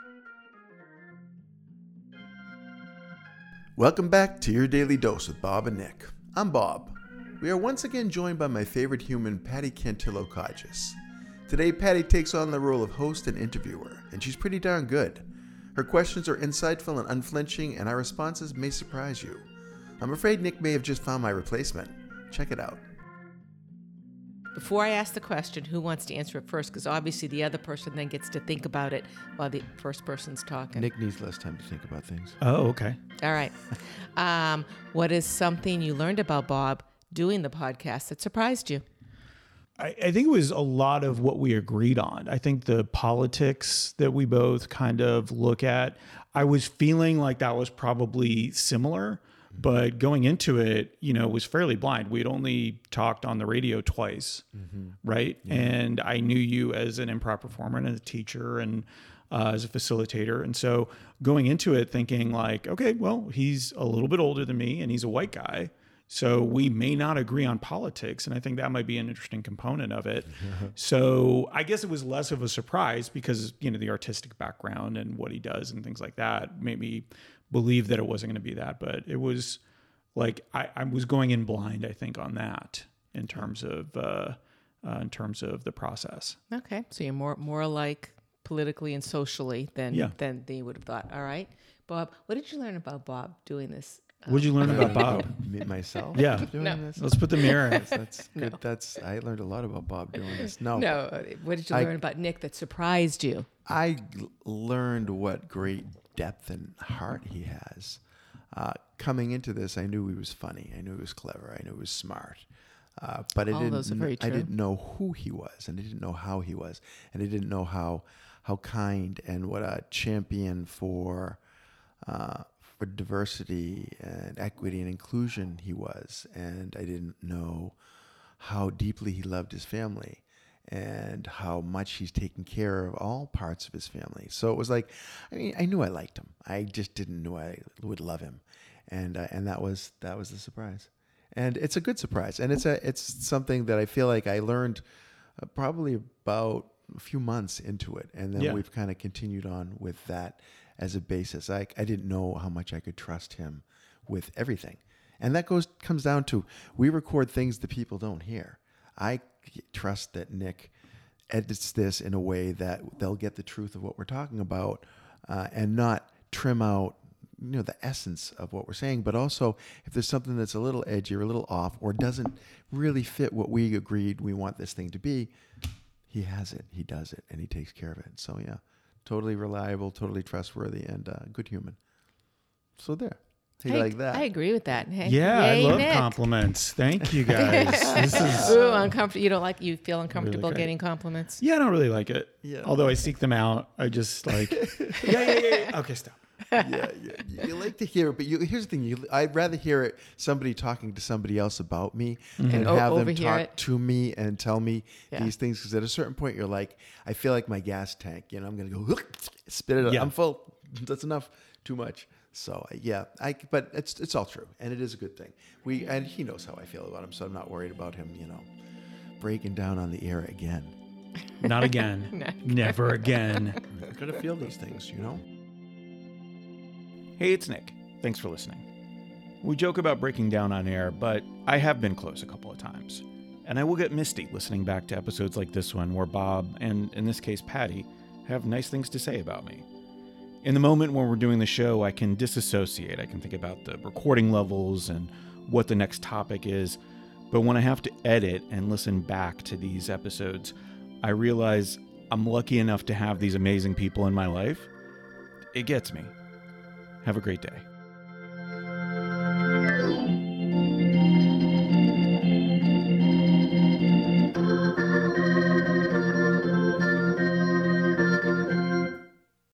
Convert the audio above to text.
Welcome back to Your Daily Dose with Bob and Nick. I'm Bob. We are once again joined by my favorite human, Patty Cantillo-Kages. Today, Patty takes on the role of host and interviewer, and she's pretty darn good. Her questions are insightful and unflinching, and our responses may surprise you. I'm afraid Nick may have just found my replacement. Check it out. Before I ask the question, who wants to answer it first? Because obviously the other person then gets to think about it while the first person's talking. Nick needs less time to think about things. Oh, okay. All right. What is something you learned about Bob doing the podcast that surprised you? I think it was a lot of what we agreed on. I think the politics that we both kind of look at, I was feeling like that was probably similar, but going into it, was fairly blind. We'd only talked on the radio twice, right? Yeah. And I knew you as an improv performer and a teacher and as a facilitator. And so going into it thinking like, okay, well, he's a little bit older than me and he's a white guy. So we may not agree on politics. And I think that might be an interesting component of it. So I guess it was less of a surprise because, the artistic background and what he does and things like that made me believe that it wasn't going to be that. But it was like, I was going in blind, I think, on that in terms of the process. Okay. So you're more alike politically and socially than you would have thought. All right. Bob, what did you learn about Bob doing this? What did you learn about Bob? Myself? Yeah. Doing this? Let's put the mirror in. That's good. No. I learned a lot about Bob doing this. No. What did you learn about Nick that surprised you? I learned what great depth and heart he has. Coming into this, I knew he was funny. I knew he was clever. I knew he was smart. But I didn't know who he was, and I didn't know how he was, and I didn't know how kind and what a champion for diversity and equity and inclusion he was. And I didn't know how deeply he loved his family and how much he's taken care of all parts of his family. So it was like, I knew I liked him. I just didn't know I would love him. And that was the surprise. And it's a good surprise. And it's something that I feel like I learned probably about a few months into it. And then we've kind of continued on with that as a basis. I didn't know how much I could trust him with everything. And that comes down to, we record things that people don't hear. I trust that Nick edits this in a way that they'll get the truth of what we're talking about and not trim out the essence of what we're saying. But also, if there's something that's a little edgy or a little off or doesn't really fit what we agreed we want this thing to be, he has it, he does it, and he takes care of it. So yeah. Totally reliable, totally trustworthy, and good human. So there. Like that? I agree with that. Hey, yeah, yay, I love Nick. Compliments. Thank you guys. This is uncomfortable. You feel uncomfortable really getting compliments? Yeah, I don't really like it. Yeah. Although I seek them out. I just like, yeah. Okay, stop. Yeah. You like to hear it, but here's the thing. I'd rather hear somebody talking to somebody else about me and have them talk to me and tell me these things. Because at a certain point, you're like, I feel like my gas tank. I'm going to go spit it out. I'm full. That's enough. Too much. So but it's all true, and it is a good thing. And he knows how I feel about him, so I'm not worried about him. Breaking down on the air again. Not again. Never again. I'm gonna feel these things, Hey, it's Nick. Thanks for listening. We joke about breaking down on air, but I have been close a couple of times. And I will get misty listening back to episodes like this one where Bob, and in this case Patty, have nice things to say about me. In the moment when we're doing the show, I can disassociate. I can think about the recording levels and what the next topic is. But when I have to edit and listen back to these episodes, I realize I'm lucky enough to have these amazing people in my life. It gets me. Have a great day.